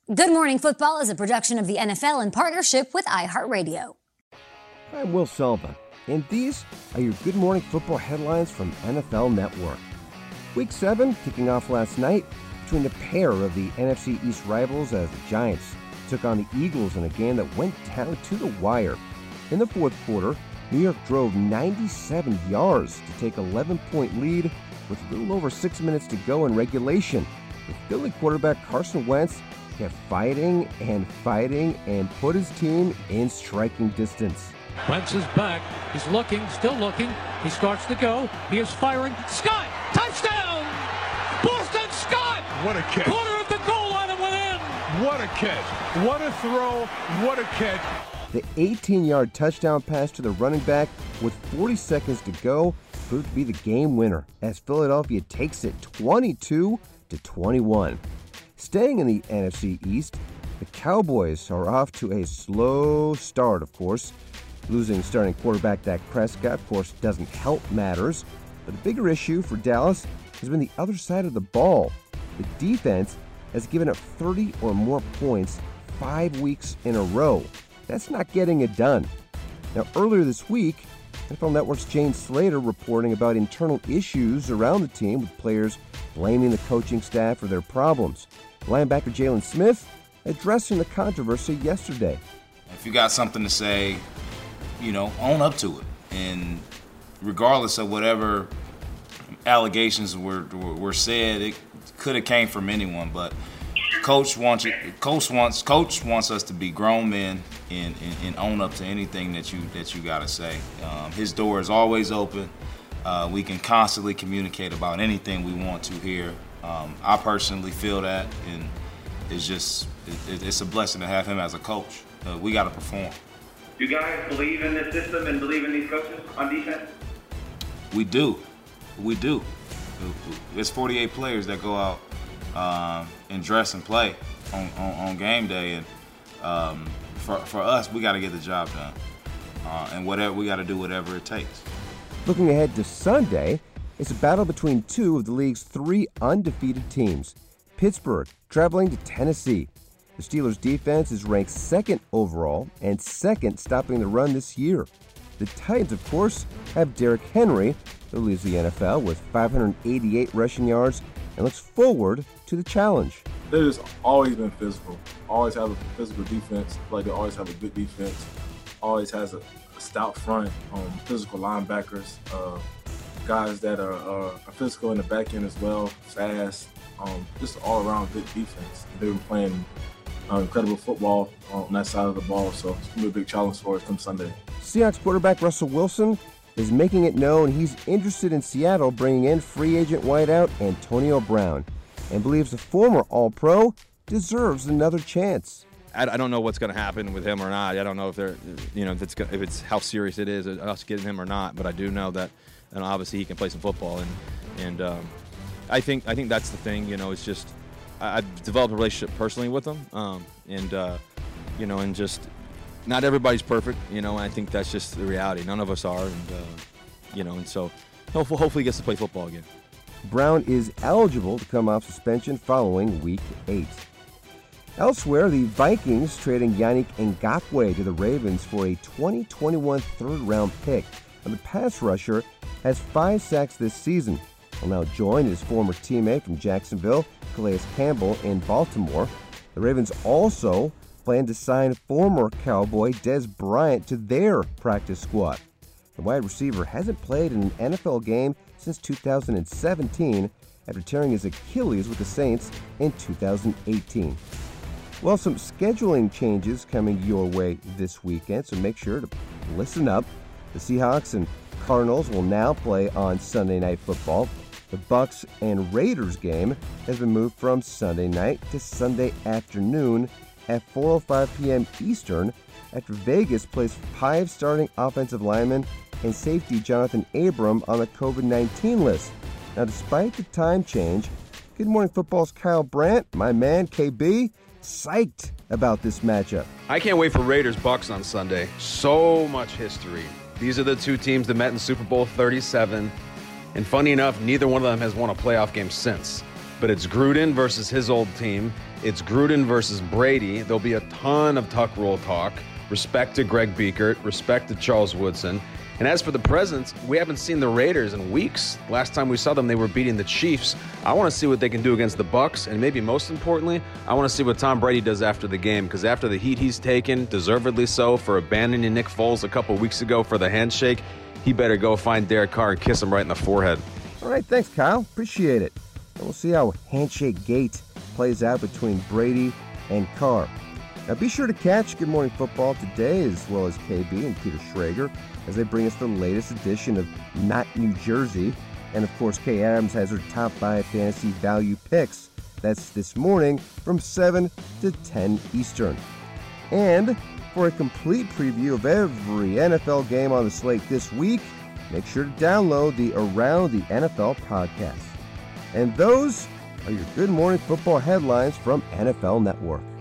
Good Morning Football is a production of the NFL in partnership with iHeartRadio. I'm Will Sullivan, and these are your Good Morning Football headlines from NFL Network. Week 7 kicking off last night between the pair of the NFC East rivals as the Giants took on the Eagles in a game that went down to the wire. In the fourth quarter, New York drove 97 yards to take an 11-point lead with a little over 6 minutes to go in regulation. The Philly quarterback Carson Wentz kept fighting and put his team in striking distance. Wentz is back. He's looking, still looking. He starts to go. He is firing. Scott! Touchdown! Boston Scott! What a catch. Corner of the goal line and within. What a catch. What a throw. What a catch. The 18-yard touchdown pass to the running back with 40 seconds to go proved to be the game winner as Philadelphia takes it 22-21. Staying in the NFC East, the Cowboys are off to a slow start, of course. Losing starting quarterback Dak Prescott, of course, doesn't help matters. But the bigger issue for Dallas has been the other side of the ball. The defense has given up 30 or more points 5 weeks in a row. That's not getting it done. Now, earlier this week, NFL Network's Jane Slater reporting about internal issues around the team with players blaming the coaching staff for their problems. Linebacker Jalen Smith addressing the controversy yesterday. If you got something to say, own up to it. And regardless of whatever allegations were said, it could have came from anyone. But Coach wants us to be grown men and own up to anything that you got to say. His door is always open. We can constantly communicate about anything we want to here. I personally feel that, and it's a blessing to have him as a coach. We got to perform. Do you guys believe in this system and believe in these coaches on defense? We do. There's 48 players that go out and dress and play on game day, and for us, we got to get the job done, and we got to do whatever it takes. Looking ahead to Sunday, it's a battle between two of the league's 3 undefeated teams. Pittsburgh traveling to Tennessee. The Steelers' defense is ranked 2nd overall and 2nd stopping the run this year. The Titans, of course, have Derrick Henry, who leads the NFL with 588 rushing yards and looks forward to the challenge. They've just always been physical. Always have a physical defense. Like they always have a good defense. Always has a stout front, physical linebackers, guys that are physical in the back end as well, fast, just all-around good defense. They were playing incredible football on that side of the ball, so it's going to be a big challenge for us come Sunday. Seahawks quarterback Russell Wilson is making it known he's interested in Seattle bringing in free agent wideout Antonio Brown and believes the former All-Pro deserves another chance. I don't know what's going to happen with him or not. I don't know if if it's how serious it is us getting him or not. But I do know that, obviously he can play some football, and I think that's the thing. It's just I've developed a relationship personally with him, and just not everybody's perfect. And I think that's just the reality. None of us are, and so hopefully he gets to play football again. Brown is eligible to come off suspension following Week 8. Elsewhere, the Vikings trading Yannick Ngakoue to the Ravens for a 2021 third-round pick. And the pass rusher has 5 sacks this season. Will now join his former teammate from Jacksonville, Calais Campbell, in Baltimore. The Ravens also plan to sign former Cowboy Dez Bryant to their practice squad. The wide receiver hasn't played in an NFL game since 2017 after tearing his Achilles with the Saints in 2018. Well, some scheduling changes coming your way this weekend, so make sure to listen up. The Seahawks and Cardinals will now play on Sunday Night Football. The Bucs and Raiders game has been moved from Sunday night to Sunday afternoon at 4:05 p.m. Eastern after Vegas placed 5 starting offensive linemen and safety Jonathan Abram on the COVID-19 list. Now, despite the time change, Good Morning Football's Kyle Brandt, my man KB, psyched about this matchup. I can't wait for Raiders-Bucs on Sunday. So much history. These are the two teams that met in Super Bowl 37, and funny enough, neither one of them has won a playoff game since. but it's Gruden versus his old team. It's Gruden versus Brady. There'll be a ton of tuck rule talk. Respect to Greg Biekert. Respect to Charles Woodson. And as for the presents, we haven't seen the Raiders in weeks. Last time we saw them, they were beating the Chiefs. I want to see what they can do against the Bucs, and maybe most importantly, I want to see what Tom Brady does after the game, because after the heat he's taken, deservedly so, for abandoning Nick Foles a couple weeks ago for the handshake, he better go find Derek Carr and kiss him right in the forehead. All right, thanks, Kyle. Appreciate it. And we'll see how Handshake Gate plays out between Brady and Carr. Now, be sure to catch Good Morning Football today, as well as KB and Peter Schrager, as they bring us the latest edition of Not New Jersey. And, of course, Kay Adams has her top 5 fantasy value picks. That's this morning from 7 to 10 Eastern. And for a complete preview of every NFL game on the slate this week, make sure to download the Around the NFL podcast. And those are your Good Morning Football headlines from NFL Network.